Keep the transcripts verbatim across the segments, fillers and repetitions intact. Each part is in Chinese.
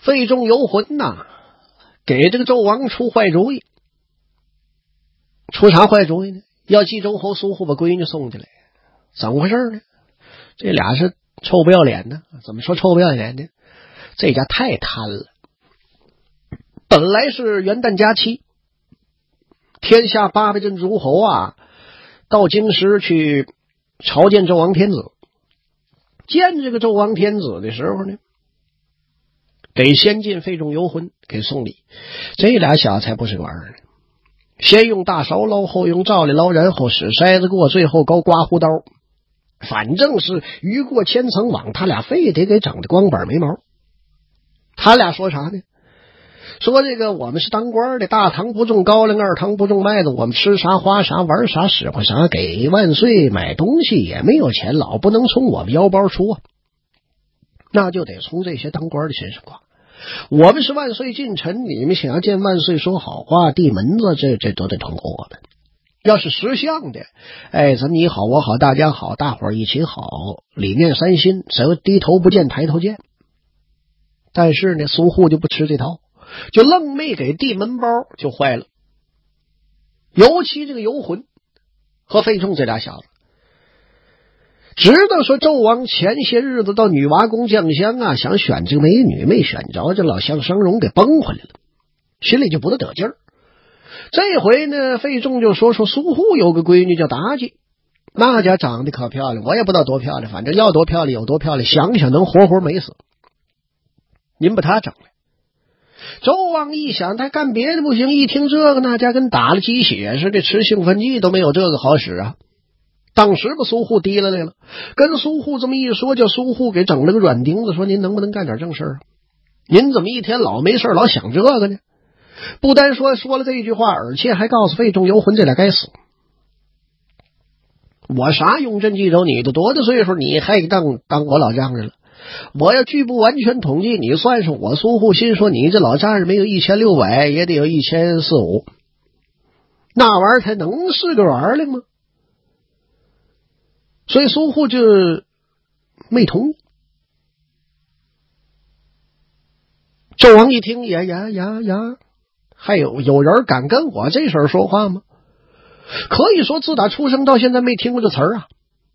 费仲游魂呐，给这个纣王出坏主意。出啥坏主意呢？要冀州侯苏护把闺女送进来。怎么回事呢？这俩是臭不要脸呢。怎么说臭不要脸呢？这家太贪了。本来是元旦佳期，天下八百镇诸侯啊，到京师去朝见纣王天子。见这个纣王天子的时候呢，给先进费仲游魂给送礼。这俩小子才不是玩儿呢。先用大勺捞，后用罩里捞，然后使筛子过，最后高刮胡刀。反正是鱼过千层网，他俩非得给整的光板没毛。他俩说啥呢？说这个我们是当官的，大堂不种高粱，二堂不种麦子，我们吃啥花啥，玩啥使唤啥，给万岁买东西也没有钱，老不能从我们腰包出啊，那就得从这些当官的身上刮。我们是万岁近臣，你们想要见万岁说好话，递门子，这这都得通过我们。要是识相的，哎，咱们你好我好大家好，大伙儿一起好，理念三心，谁低头不见抬头见。但是呢，苏护就不吃这套，就愣没给递门包，就坏了。尤其这个游魂和费仲这俩小子，直到说纣王前些日子到女娲宫降香啊，想选这个美女没选着，这老相商容给崩回来了，心里就不得得劲儿。这回呢，费仲就说说苏护有个闺女叫妲己，那家长得可漂亮，我也不知道多漂亮，反正要多漂亮有多漂亮，想想能活活美死。您把她整来。纣王一想，他干别的不行，一听这个，那家跟打了鸡血似的，吃兴奋剂都没有这个好使啊。当时把苏护提了来了，跟苏护这么一说，叫苏护给整了个软钉子，说您能不能干点正事啊？您怎么一天老没事老想这个呢？不单说说了这句话，而且还告诉费仲游魂这俩该死。我啥雍正冀州，你都多大岁数，你还当当我老丈人了？我要据不完全统计，你算算我苏护，心说你这老丈人没有一千六百，也得有一千四五，那玩意儿才能是个玩意儿吗？所以苏护就没同意。纣王一听，呀呀呀呀，还有有人敢跟我这事儿说话吗？可以说自打出生到现在没听过这词儿啊。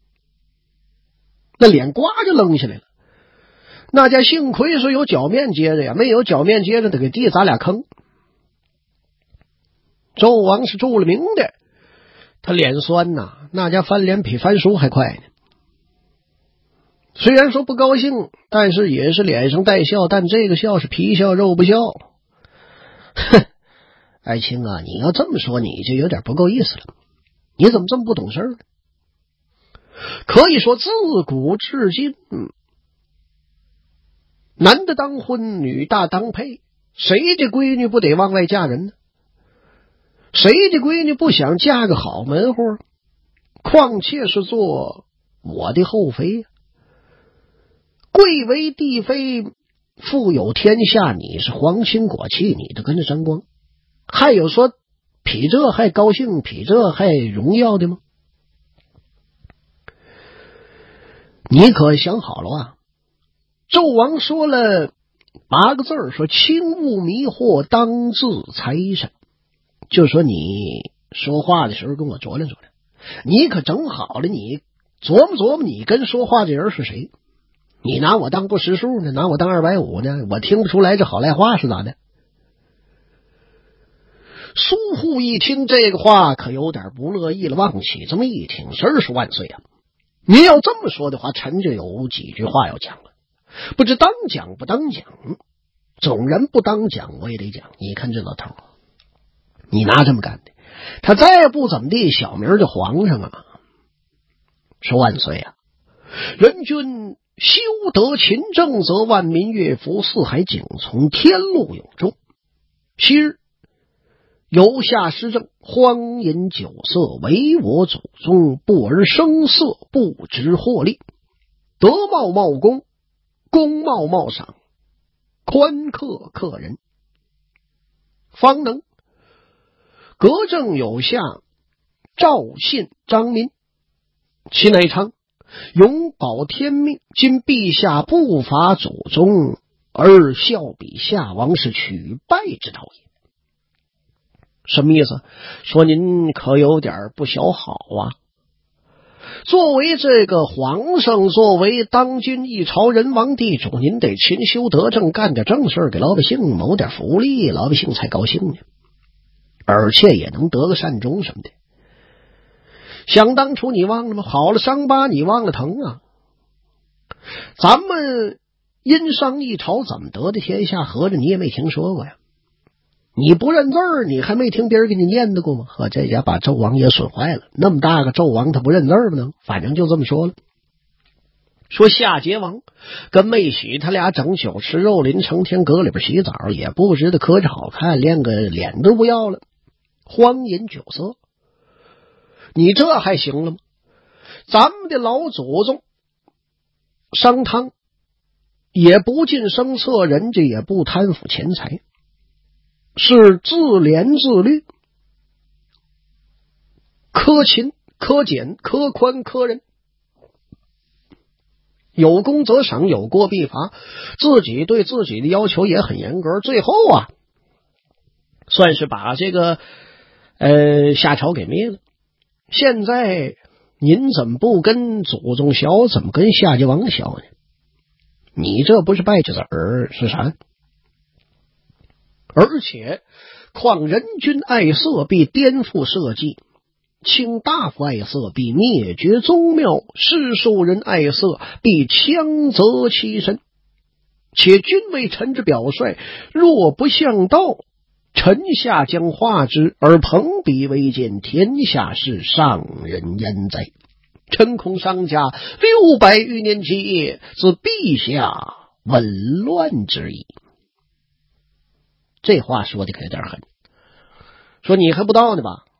那脸呱就扔下来了。那家幸亏是有脚面接着呀，没有脚面接着得给地咱俩坑。纣王是著了名的，他脸酸呐，那家翻脸比翻书还快呢。虽然说不高兴，但是也是脸上带笑，但这个笑是皮笑肉不笑。哼，爱卿啊，你要这么说你就有点不够意思了，你怎么这么不懂事呢？可以说自古至今，嗯，男的当婚，女大当配，谁的闺女不得往外嫁人呢？谁的闺女不想嫁个好门户？况且是做我的后妃呀、啊。贵为帝妃，富有天下，你是皇亲国戚，你都跟着争光。还有说比这还高兴，比这还荣耀的吗？你可想好了啊？纣王说了八个字儿，说轻勿迷惑，当自财神。就说你说话的时候跟我琢磨琢磨，你可整好了，你琢磨琢磨，你跟说话的人是谁？你拿我当不识数呢，拿我当二百五呢，我听不出来这好赖话是咋的？苏护一听这个话，可有点不乐意了，望起这么一挺身是万岁啊！你要这么说的话，臣就有几句话要讲了，不知当讲不当讲，总人不当讲我也得讲。你看这老头，你拿这么干的，他再不怎么地，小名叫皇上啊。说万岁啊，人君修德勤政，则万民乐服，四海景从，天禄有终。昔日游下施政，荒饮酒色，唯我祖宗，不而声色，不知获利。德茂茂公，公茂茂赏，宽克克人，方能革正有下，赵信张民，其乃昌永保天命。今陛下不伐祖宗， 而孝比夏王是取败之道也。什么意思？说您可有点不小好啊。作为这个皇上，作为当今一朝人王地主，您得勤修德政，干点正事，给老百姓谋点福利，老百姓才高兴呢，而且也能得个善终什么的。想当初你忘了吗？好了伤疤你忘了疼啊。咱们殷商一朝怎么得的天下，合着你也没听说过呀。你不认字儿，你还没听别人给你念叨过吗？呵，这家把纣王也损坏了。那么大个纣王，他不认字儿吗？反正就这么说了。说夏桀王跟妹喜他俩整酒吃肉林，成天搁里边洗澡，也不知道磕着好看，连个脸都不要了，荒饮酒色。你这还行了吗？咱们的老祖宗商汤也不近声色，人家也不贪腐钱财，是自怜自律，苛勤苛俭苛宽苛仁，有功则赏，有过必罚，自己对自己的要求也很严格。最后啊，算是把这个呃夏朝给灭了。现在您怎么不跟祖宗学，怎么跟夏桀王学呢？你这不是败着子儿是啥？而且况人君爱色必颠覆社稷，卿大夫爱色必灭绝宗庙，世庶人爱色必强则其身。且君为臣之表率，若不向道，臣下将化之，而朋比为奸，天下事上人焉哉？臣恐商家六百余年基业，自陛下紊乱之意。这话说的可有点狠，说你还不到呢吧？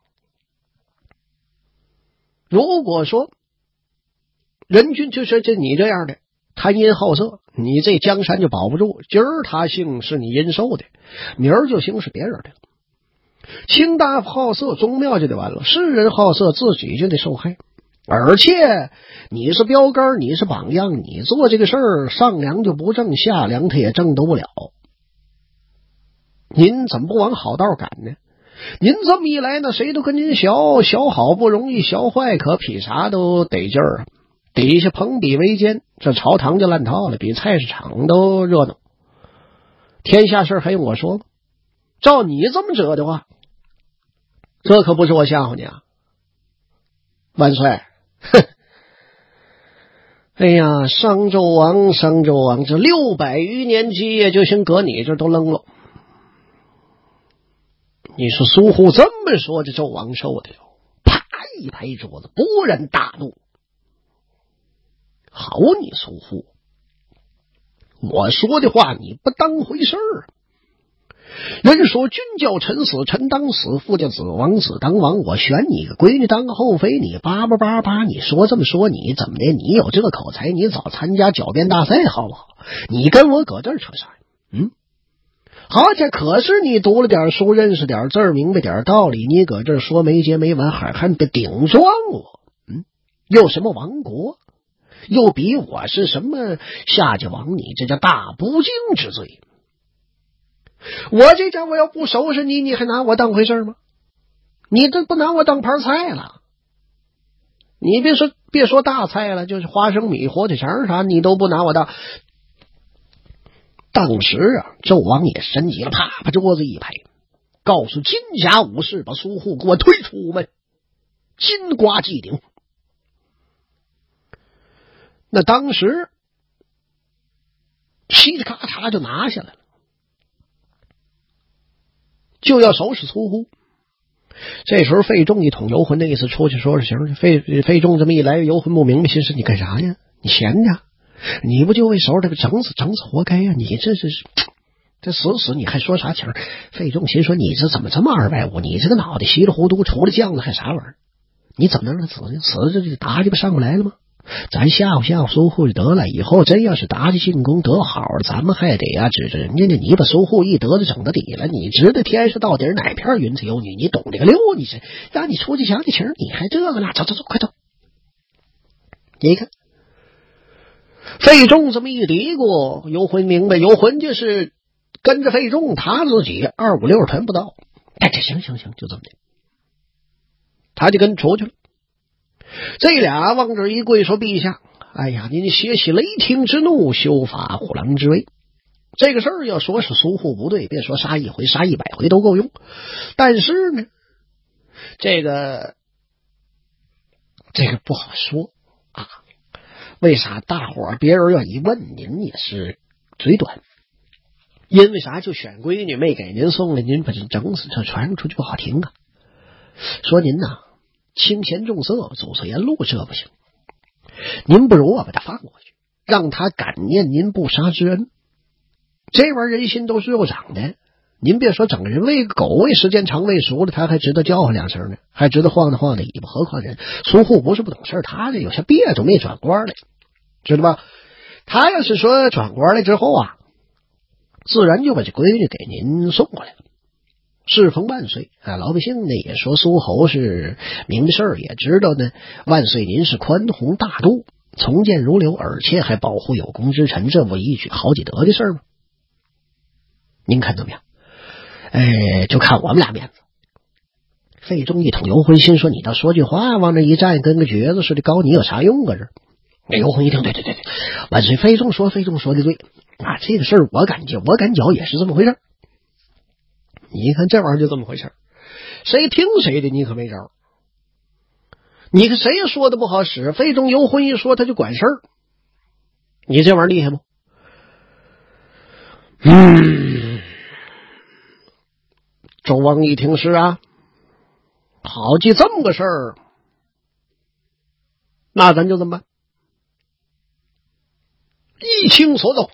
如果说人君就是这你这样的贪淫好色，你这江山就保不住。今儿他姓是你殷寿的，明儿就姓是别人的。卿大夫好色，宗庙就得完了；世人好色，自己就得受害。而且你是标杆，你是榜样，你做这个事儿，上梁就不正，下梁他也正得不了。您怎么不往好道赶呢？您这么一来呢，谁都跟您学，学好不容易，学坏可比啥都得劲儿啊！底下朋比为奸，这朝堂就烂套了，比菜市场都热闹。天下事还用我说吗？照你这么折的话，这可不是我吓唬你啊！万岁！哼！哎呀，商纣王，商纣王，这六百余年基业，就先搁你这都扔了。你说苏护这么说，这纣王受的了，啪一拍桌子，勃然大怒。好你苏护，我说的话你不当回事儿。人说君叫臣死，臣当死；父叫子亡，子当亡。我选你个闺女当个后妃，你叭叭叭叭，你说这么说，你怎么的？你有这个口才，你早参加狡辩大赛好不好？你跟我搁这儿扯啥呀？嗯，好家伙，可是你读了点书，认识点字儿，明白点道理，你搁这儿说没结没完，还还得顶撞我？嗯，有什么亡国？又比我是什么夏家王？你这叫大不敬之罪。我这家我要不收拾你，你还拿我当回事吗？你这不拿我当盘菜了？你别说别说大菜了，就是花生米、火腿肠啥，你都不拿我当。当时啊，纣王也神急了，啪把桌子一拍，告诉金甲武士把苏护给我推出门，金瓜祭顶。那当时噼里咔嚓就拿下来了，就要收拾苏护。这时候费仲一统游魂的意思出去说说行了。费费仲这么一来，游魂不明白，心思你干啥呀？你闲着？你不就为收拾他个整死整死活该呀、啊？你这这是这死死你还说啥情？费仲心说你这怎么这么二百五？你这个脑袋稀里糊涂，除了酱子还啥玩意儿？你怎么能让他死呢？死了这就打就上不来了吗？咱吓唬吓唬苏护就得了，以后真要是打起进攻得好，咱们还得呀、啊、指着人家呢。你把苏护一得就整到底了，你知道天上到底哪片云彩有你？你懂这个溜？你是让你出去想的情，你还这个呢？走走走，快走！你看费仲这么一嘀咕，尤浑明白，尤浑就是跟着费仲，他自己二五六全不到。哎，这行行行，就这么的，他就跟出去了。这俩往这一跪，说：“陛下，哎呀，您歇息雷霆之怒，修法虎狼之威。这个事儿要说是苏护不对，别说杀一回，杀一百回都够用。但是呢，这个这个不好说啊。为啥大伙儿别人要一问，您也是嘴短？因为啥？就选闺女没给您送了，您把这整死，这传出去不好听啊。说您呐，轻钱重色，走错言路，这不行。您不如我把他放过去，让他感念您不杀之恩。这玩意儿人心都是肉长的，您别说整人喂个狗喂时间长喂熟了，他还值得叫唤两声呢，还值得晃荡晃荡尾巴。何况人苏护不是不懂事，他这有些别扭，没转官来，知道吧？他要是说转官来之后啊，自然就把这闺女给您送过来了。适逢万岁啊，老百姓呢也说苏侯是明的事儿，也知道呢万岁您是宽宏大度，从谏如流，而且还保护有功之臣，这不一举好几得的事儿吗？您看怎么样？哎，就看我们俩面子。费仲一统尤浑，心说：“你倒说句话，往那一站，跟个橛子似的，高你有啥用啊？这。”尤浑一听，对对对对，万岁，费仲说，费仲说的对啊，这个事儿我感觉，我感觉也是这么回事。你看这玩意儿就这么回事，谁听谁的，你可没招。你看谁说的不好使，费仲尤浑一说他就管事儿，你这玩意儿厉害不？嗯，周王一听是啊，好记这么个事儿，那咱就这么办，一清所走，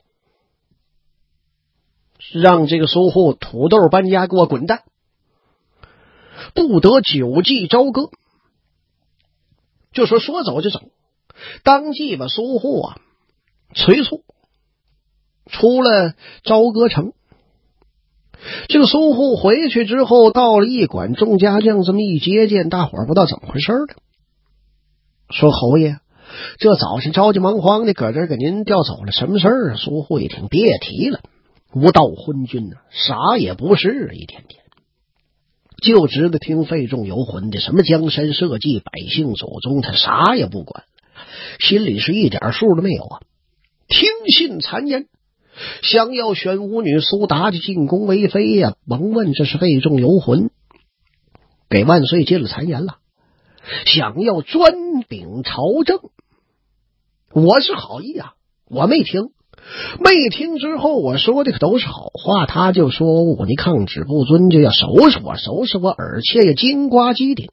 让这个苏护土豆搬家给我滚蛋，不得久祭朝歌。就说说走就走，当即把苏护啊催促出了朝歌城。这个苏护回去之后，到了驿馆，众家将这么一接见，大伙儿不知道怎么回事了。说侯爷，这早晨着急忙慌的搁这儿给您调走了，什么事儿啊？苏护一听，别提了，无道昏君啊，啥也不是，一天天就知道听费仲游魂的，什么江山社稷、百姓祖宗，他啥也不管，心里是一点数都没有啊。听信谗言，想要选舞女苏妲己进宫为妃呀、啊！甭问这是费仲游魂给万岁进了谗言了，想要专秉朝政。我是好意啊，我没听，没听之后我说的可都是好话，他就说我那抗旨不遵，就要收拾我，收拾我，而且也金瓜击顶。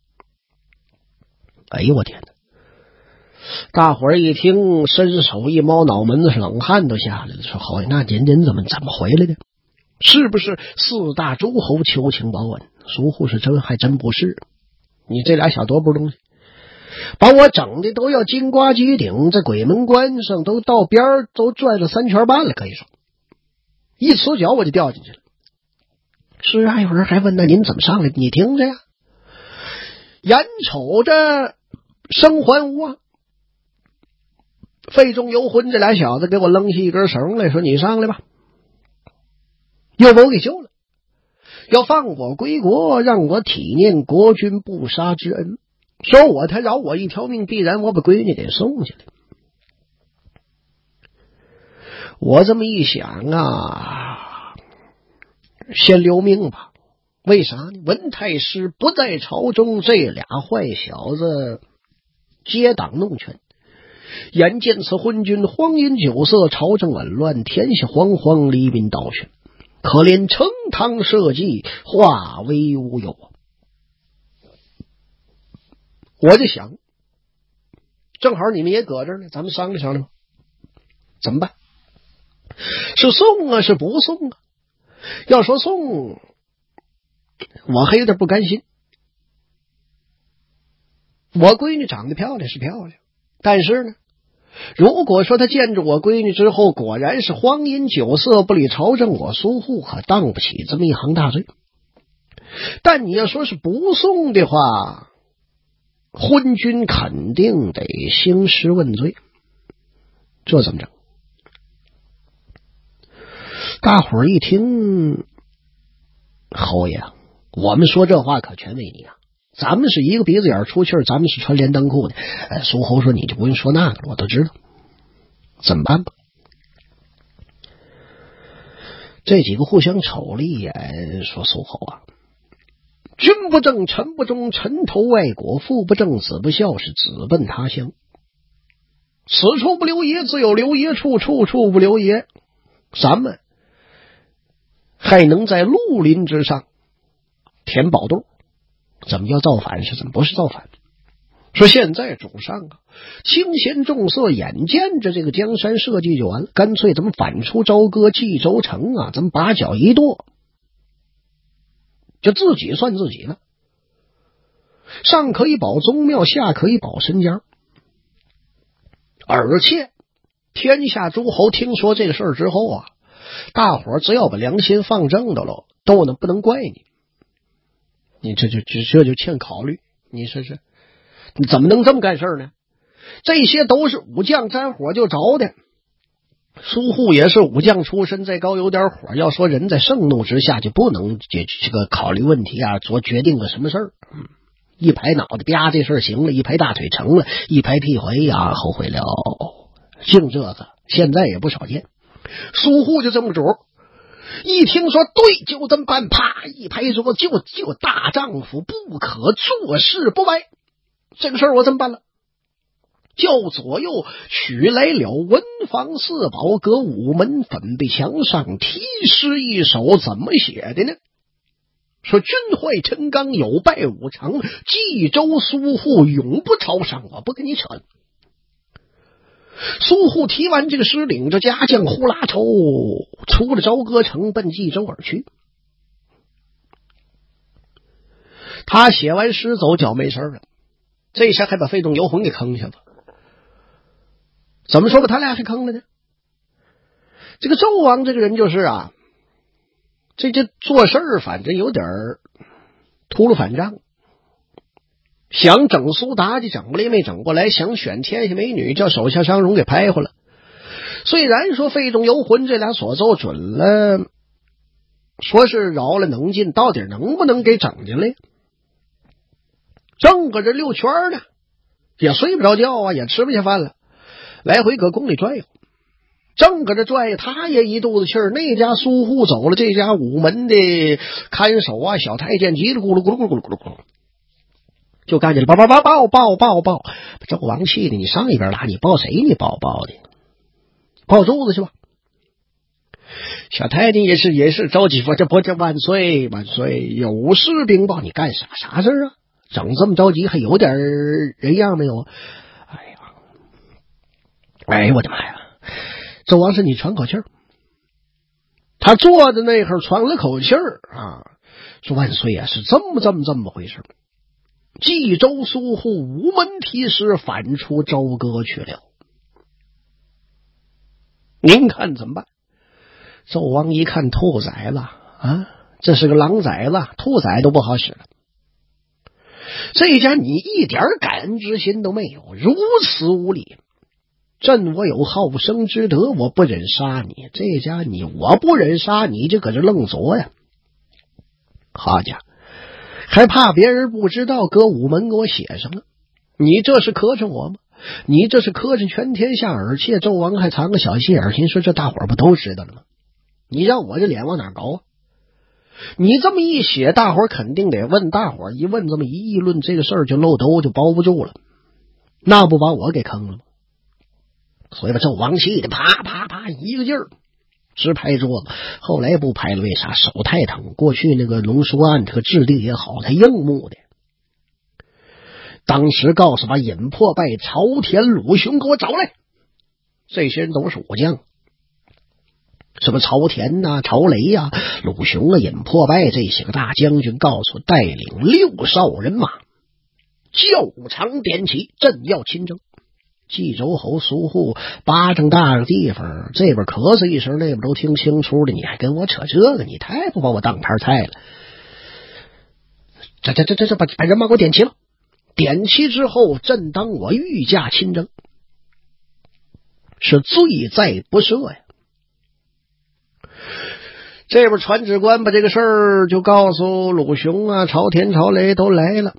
哎呦我天哪！大伙儿一听，伸手一摸脑门子，冷汗都下来了，说：“侯爷，那您您怎么怎么回来的？是不是四大诸侯求情保稳？”苏护是真还真不是，你这俩小多不是东西，把我整的都要金瓜击顶，在鬼门关上都到边儿都转了三圈半了，可以说一呲脚我就掉进去了。是啊，有人还问那您怎么上来？你听着呀，眼瞅着生还无望，费仲游魂这俩小子给我扔下一根绳来，说你上来吧，又把我给救了，要放我归国，让我体念国君不杀之恩，说我他饶我一条命，必然我把闺女给送下来。我这么一想啊，先留命吧。为啥呢？文太师不在朝中，这俩坏小子结党弄权，眼见此昏君荒淫酒色，朝政紊乱，天下惶惶，黎民倒悬，可怜成汤社稷，化为乌有啊！我就想，正好你们也搁这儿呢，咱们商量商量，怎么办？是送啊，是不送啊？要说送，我还有点不甘心。我闺女长得漂亮是漂亮，但是呢，如果说他见着我闺女之后果然是荒淫酒色，不理朝政，我苏护可当不起这么一行大罪。但你要说是不送的话，昏君肯定得兴师问罪。 这怎么整？大伙儿一听，侯爷，我们说这话可全为你啊！咱们是一个鼻子眼出气儿，咱们是穿连裆裤的。哎，苏侯说你就不用说那个了，我都知道。怎么办吧？这几个互相瞅了一眼，说苏侯啊，君不正，臣不忠，臣投外国；父不正，子不孝，是子奔他乡。此处不留爷，自有留爷处，处处不留爷。咱们还能在绿林之上填宝洞，怎么叫造反？是怎么不是造反？说现在主上啊，清闲重色，眼见着这个江山社稷就完了，干脆咱们反出朝歌冀州城啊，咱们把脚一跺，就自己算自己了。上可以保宗庙，下可以保身家。而且天下诸侯听说这个事儿之后啊，大伙儿只要把良心放正的喽，都能不能怪你？你这就这这就欠考虑。你说是，你怎么能这么干事呢？这些都是武将沾火就着的。苏护也是武将出身，再高有点火。要说人在盛怒之下就不能解这个考虑问题啊，做决定个什么事儿。嗯，一拍脑袋，啪，这事儿行了；一拍大腿成了；一拍屁股，哎呀，后悔了。净这个现在也不少见。苏护就这么主，一听说对，就这么办，啪一拍桌，就就大丈夫不可坐视不歪。这个事儿我这么办了，叫左右取来了文房四宝，搁午门粉壁墙上题诗一首，怎么写的呢？说君坏陈刚，有败五常，冀州苏护永不朝上。我不跟你扯了。苏护提完这个诗，领着家将呼啦抽出了朝歌城，奔冀州而去。他写完诗走，脚没事了，这下还把费仲游魂给坑下了。怎么说把他俩是坑了呢？这个纣王这个人就是啊，这这做事儿反正有点秃噜反账，想整苏妲己整过来没整过来，想选天下美女叫手下商容给拍回来。虽然说费仲游魂这俩所奏准了，说是饶了能进，到底能不能给整进来？正搁这溜圈呢，也睡不着觉啊，也吃不下饭了，来回搁宫里转悠。正搁这转悠，他也一肚子气儿。那家苏护走了，这家午门的看守啊，小太监叽里咕噜咕噜咕噜咕噜咕噜，就干起来，抱抱抱抱抱抱抱，纣王气的，你上一边拉，你抱谁？你抱抱的，抱柱子去吧。小太监也是也是着急说：“这不这万岁万岁，有事禀报。”你干啥啥事啊？整这么着急，还有点人样没有？哎呀，哎我的妈呀！纣王是你喘口气儿，他坐在那会儿喘了口气儿啊，说：“万岁啊，是这么这么这么回事。冀州苏护午门题诗，反出朝歌去了。您看怎么办？”纣王一看兔崽子啊，这是个狼崽子，兔崽都不好使了。这家你一点感恩之心都没有，如此无礼。朕我有好生之德，我不忍杀你。这家你我不忍杀你，就搁这愣作呀。好家伙，还怕别人不知道，搁午门给我写上了。你这是磕碜我吗？你这是磕碜全天下，而且纣王还藏个小心眼，心说这大伙儿不都知道了吗？你让我这脸往哪搞啊？你这么一写，大伙儿肯定得问，大伙儿一问，这么一议论，这个事儿就漏兜，就包不住了，那不把我给坑了吗？所以把纣王气的啪啪啪一个劲儿直拍桌子。后来不拍了，为啥？手太疼。过去那个龙书案这个质地也好，他硬木的。当时告诉把尹破败、朝田、鲁雄给我找来，这些人都是武将，什么朝田呐、啊、朝雷呀、啊、鲁雄啊、尹破败这些个大将军，告诉带领六少人马，教场点起，朕要亲征。冀州侯苏护巴掌大个地方，这边咳嗽一声，那边都听清楚的，你还跟我扯这个，你太不把我当盘菜了。这这这这这把把人马给我点齐了，点齐之后，朕当我御驾亲征。 是罪在不赦呀。这边传旨官把这个事儿就告诉鲁雄啊，朝天朝雷都来了，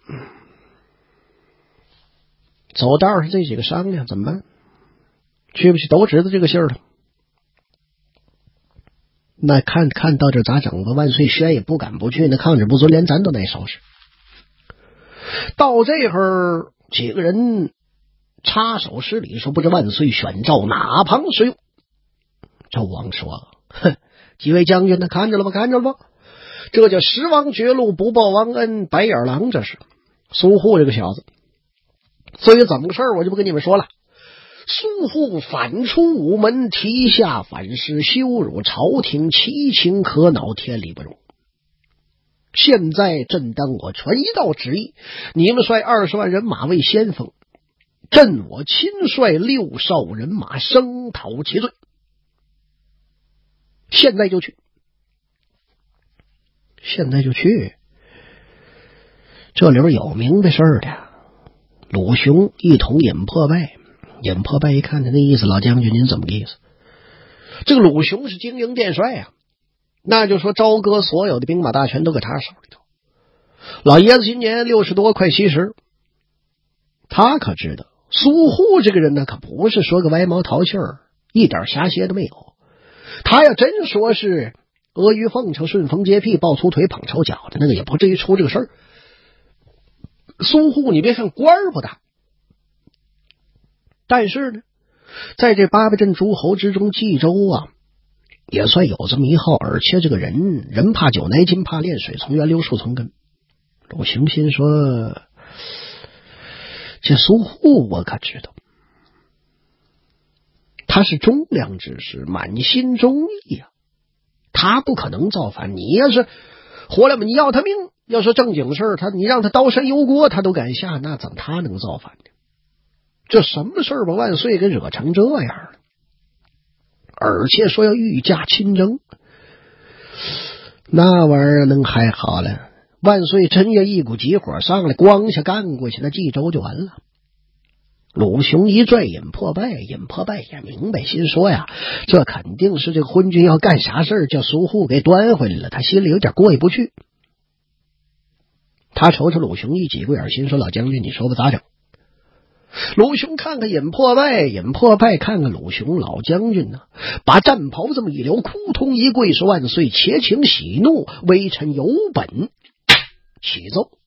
走道上这几个商量怎么办？去不去？都知道这个信儿了。那看看到这咋整吧？万岁轩也不敢不去，那抗旨不遵，连咱都难收拾。到这会儿，几个人插手施礼，说不知万岁选召哪旁使用。纣王说：“哼，几位将军呢？看着了吧？看着了吧？这叫十王绝路，不报王恩，白眼狼。这是苏护这个小子。至于怎么个事儿，我就不跟你们说了。苏护反出午门，提下反诗，羞辱朝廷，其情可恼，天理不容。现在朕当我传一道旨意，你们率二十万人马为先锋，朕我亲率六少人马声讨其罪。现在就去，现在就去。这里边有明白事儿的，鲁雄一同引破败。引破败一看他那意思，老将军您怎么个意思？这个鲁雄是经营殿帅啊，那就说朝歌所有的兵马大权都搁他手里头。老爷子今年六十多，快七十，他可知道苏护这个人呢，可不是说个歪毛淘气儿，一点瑕疵都没有。他要真说是阿谀奉承、顺风接屁、抱粗腿、捧臭脚的，那个也不至于出这个事儿。苏护你别看官儿不大，但是呢，在这八百镇诸侯之中，冀州啊也算有这么一号，而且这个人人怕酒乃金，怕炼水从源流，树从根。鲁雄心说，这苏护我可知道，他是忠良之士，满心忠义呀、啊，他不可能造反。你要是活了嘛，你要他命，要说正经事儿，他你让他刀山油锅他都敢下，那怎么他能造反呢？这什么事儿把万岁给惹成这样了？而且说要御驾亲征，那玩意儿能还好了？万岁真要一股急火上来，光下干过去，那冀州就完了。鲁雄一拽尹破败，尹破败也明白，心说呀，这肯定是这个昏君要干啥事儿，叫苏护给端回来了，他心里有点过意不去。他瞅瞅鲁雄一挤过眼，心说老将军你说吧，咋整？鲁雄看看尹破败，尹破败看看鲁雄，老将军呢、啊，把战袍这么一留，扑通一跪说万岁，且请息怒，微臣有本启奏。